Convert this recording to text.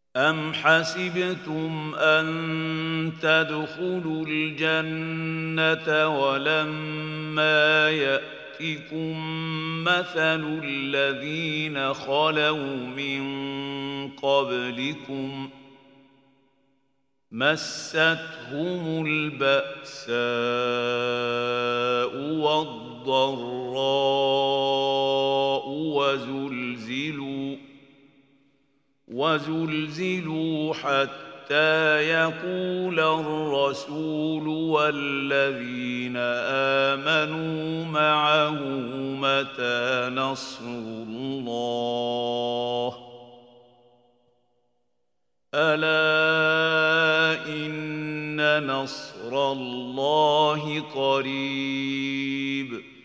أَمْ حَسِبْتُمْ أَن تَدْخُلُوا الْجَنَّةَ وَلَمَّا يَأْتِكُم مَّثَلُ الَّذِينَ خَلَوْا مِن قَبْلِكُم مَّسَّتْهُمُ الْبَأْسَاءُ وَالضَّرَّاءُ وَزُلْزِلُوا حَتَّىٰ يَقُولَ الرَّسُولُ وَالَّذِينَ آمَنُوا مَعَهُ مَتَىٰ نَصْرُ اللَّهِ ۗ أَلَا إِنَّ نَصْرَ اللَّهِ قَرِيبٌ